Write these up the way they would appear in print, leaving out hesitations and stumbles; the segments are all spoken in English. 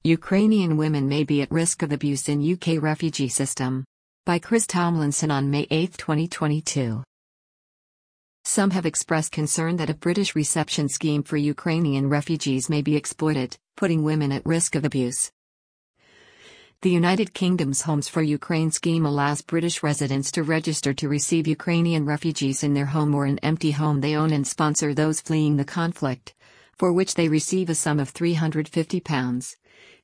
Ukrainian women may be at risk of abuse in UK refugee system. By Chris Tomlinson on May 8, 2022. Some have expressed concern that a British reception scheme for Ukrainian refugees may be exploited, putting women at risk of abuse. The United Kingdom's Homes for Ukraine scheme allows British residents to register to receive Ukrainian refugees in their home or an empty home they own and sponsor those fleeing the conflict, for which they receive a sum of £350,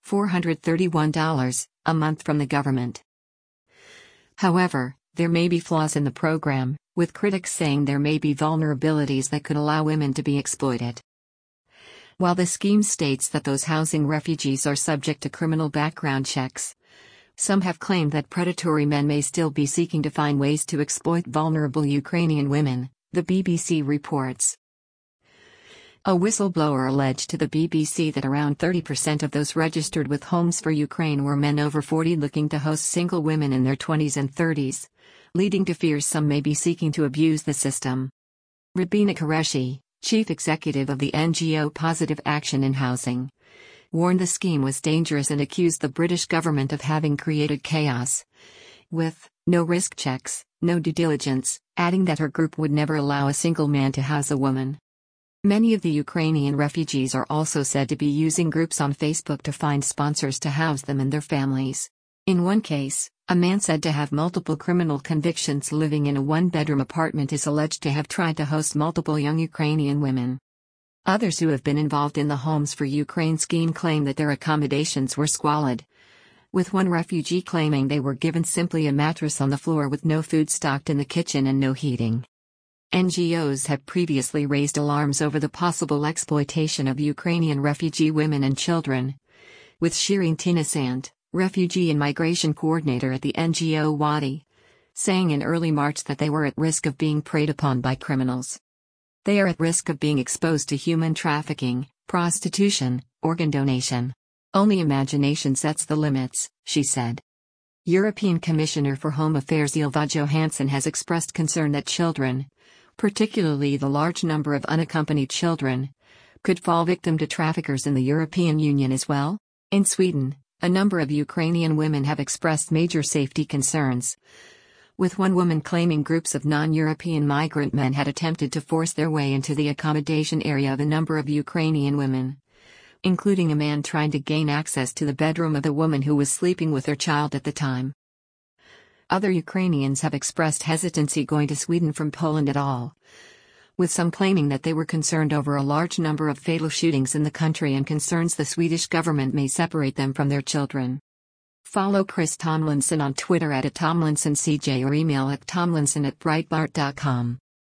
$431, a month from the government. However, there may be flaws in the program, with critics saying there may be vulnerabilities that could allow women to be exploited. While the scheme states that those housing refugees are subject to criminal background checks, some have claimed that predatory men may still be seeking to find ways to exploit vulnerable Ukrainian women, the BBC reports. A whistleblower alleged to the BBC that around 30% of those registered with Homes for Ukraine were men over 40 looking to host single women in their 20s and 30s, leading to fears some may be seeking to abuse the system. Rabina Qureshi, chief executive of the NGO Positive Action in Housing, warned the scheme was dangerous and accused the British government of having created chaos, with no risk checks, no due diligence, adding that her group would never allow a single man to house a woman. Many of the Ukrainian refugees are also said to be using groups on Facebook to find sponsors to house them and their families. In one case, a man said to have multiple criminal convictions living in a one-bedroom apartment is alleged to have tried to host multiple young Ukrainian women. Others who have been involved in the Homes for Ukraine scheme claim that their accommodations were squalid, with one refugee claiming they were given simply a mattress on the floor with no food stocked in the kitchen and no heating. NGOs have previously raised alarms over the possible exploitation of Ukrainian refugee women and children, with Shirin Tinasant, refugee and migration coordinator at the NGO Wadi, saying in early March that they were at risk of being preyed upon by criminals. They are at risk of being exposed to human trafficking, prostitution, organ donation. Only imagination sets the limits, she said. European Commissioner for Home Affairs Ylva Johansson has expressed concern that children, particularly the large number of unaccompanied children, could fall victim to traffickers in the European Union as well. In Sweden, a number of Ukrainian women have expressed major safety concerns, with one woman claiming groups of non-European migrant men had attempted to force their way into the accommodation area of a number of Ukrainian women, including a man trying to gain access to the bedroom of a woman who was sleeping with her child at the time. Other Ukrainians have expressed hesitancy going to Sweden from Poland at all, with some claiming that they were concerned over a large number of fatal shootings in the country and concerns the Swedish government may separate them from their children. Follow Chris Tomlinson on Twitter @TomlinsonCJ or email at tomlinson@breitbart.com.